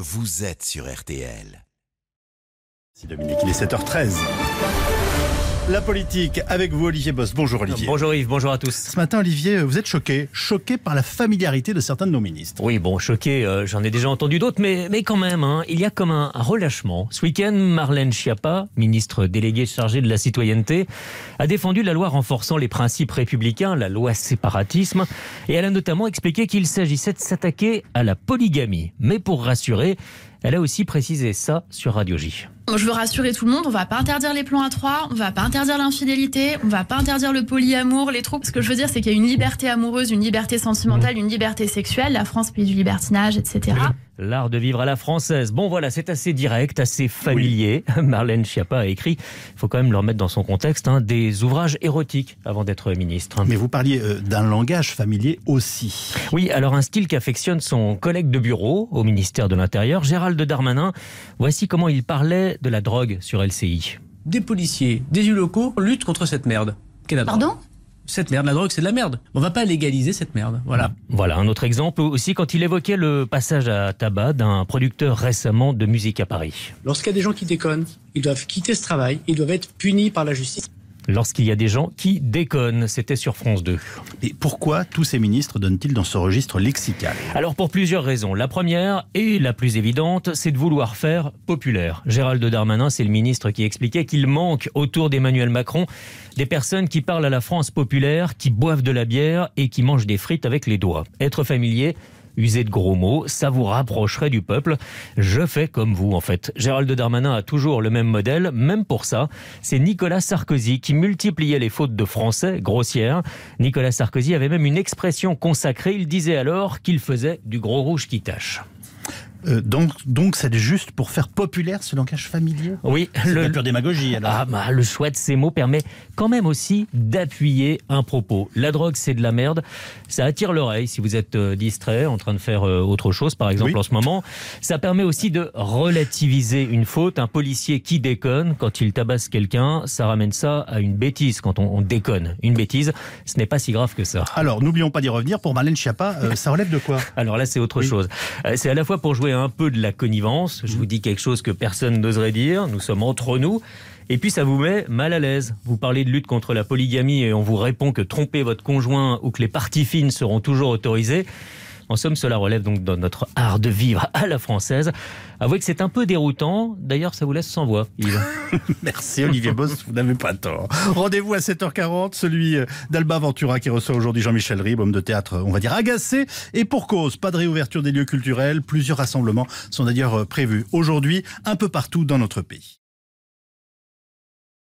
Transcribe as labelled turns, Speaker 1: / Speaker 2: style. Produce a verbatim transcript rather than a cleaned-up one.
Speaker 1: vous êtes sur R T L.
Speaker 2: Si Dominique, il est sept heures treize. La politique avec vous, Olivier Boss. Bonjour Olivier.
Speaker 3: Bonjour Yves, bonjour à tous.
Speaker 2: Ce matin, Olivier, vous êtes choqué, choqué par la familiarité de certains de nos ministres.
Speaker 3: Oui, bon, choqué, euh, j'en ai déjà entendu d'autres, mais, mais quand même, hein, il y a comme un, un relâchement. Ce week-end, Marlène Schiappa, ministre déléguée chargée de la citoyenneté, a défendu la loi renforçant les principes républicains, la loi séparatisme, et elle a notamment expliqué qu'il s'agissait de s'attaquer à la polygamie. Mais pour rassurer, elle a aussi précisé ça sur Radio J.
Speaker 4: Je veux rassurer tout le monde, on va pas interdire les plans à trois, on va pas interdire l'infidélité, on va pas interdire le polyamour, les troupes. Ce que je veux dire, c'est qu'il y a une liberté amoureuse, une liberté sentimentale, une liberté sexuelle, la France, pays du libertinage, et cetera.
Speaker 3: L'art de vivre à la française. Bon voilà, c'est assez direct, assez familier. Oui. Marlène Schiappa a écrit, il faut quand même le remettre dans son contexte, hein, des ouvrages érotiques avant d'être ministre.
Speaker 2: Mais vous parliez euh, d'un langage familier aussi.
Speaker 3: Oui, alors un style qu'affectionne son collègue de bureau au ministère de l'Intérieur, Gérald Darmanin. Voici comment il parlait de la drogue sur L C I.
Speaker 5: Des policiers, des élus locaux luttent contre cette merde.
Speaker 4: Pardon ?
Speaker 5: Cette merde, la drogue, c'est de la merde. On va pas légaliser cette merde. Voilà.
Speaker 3: Voilà, un autre exemple aussi quand il évoquait le passage à tabac d'un producteur récemment de musique à Paris.
Speaker 5: Lorsqu'il y a des gens qui déconnent, ils doivent quitter ce travail, ils doivent être punis par la justice.
Speaker 3: Lorsqu'il y a des gens qui déconnent, c'était sur France deux.
Speaker 2: Et pourquoi tous ces ministres donnent-ils dans ce registre lexical ?
Speaker 3: Alors pour plusieurs raisons. La première, et la plus évidente, c'est de vouloir faire populaire. Gérald Darmanin, c'est le ministre qui expliquait qu'il manque autour d'Emmanuel Macron des personnes qui parlent à la France populaire, qui boivent de la bière et qui mangent des frites avec les doigts. Être familier, user de gros mots, ça vous rapprocherait du peuple. Je fais comme vous, en fait. Gérald Darmanin a toujours le même modèle, même pour ça. C'est Nicolas Sarkozy qui multipliait les fautes de français grossières. Nicolas Sarkozy avait même une expression consacrée. Il disait alors qu'il faisait du gros rouge qui tâche.
Speaker 2: Euh, donc, donc c'est juste pour faire populaire ce langage familier ?
Speaker 3: Oui.
Speaker 2: C'est
Speaker 3: le...
Speaker 2: la pure démagogie alors.
Speaker 3: Ah bah, le choix de ces mots permet quand même aussi d'appuyer un propos. La drogue, c'est de la merde. Ça attire l'oreille si vous êtes euh, distrait, en train de faire euh, autre chose, par exemple, oui. En ce moment. Ça permet aussi de relativiser une faute. Un policier qui déconne, quand il tabasse quelqu'un, ça ramène ça à une bêtise quand on, on déconne. Une bêtise, ce n'est pas si grave que ça.
Speaker 2: Alors, n'oublions pas d'y revenir. Pour Marlène Schiappa, euh, ça relève de quoi ?
Speaker 3: Alors là, c'est autre oui. chose. Euh, c'est à la fois pour jouer un peu de la connivence. Je vous dis quelque chose que personne n'oserait dire. Nous sommes entre nous. Et puis ça vous met mal à l'aise. Vous parlez de lutte contre la polygamie et on vous répond que tromper votre conjoint ou que les parties fines seront toujours autorisées. En somme, cela relève donc de notre art de vivre à la française. Avouez que c'est un peu déroutant. D'ailleurs, ça vous laisse sans voix, Yves.
Speaker 2: Merci Olivier Boss, vous n'avez pas tort. Rendez-vous à sept heures quarante, celui d'Alba Ventura qui reçoit aujourd'hui Jean-Michel Ribes, homme de théâtre, on va dire agacé. Et pour cause, pas de réouverture des lieux culturels. Plusieurs rassemblements sont d'ailleurs prévus aujourd'hui un peu partout dans notre pays.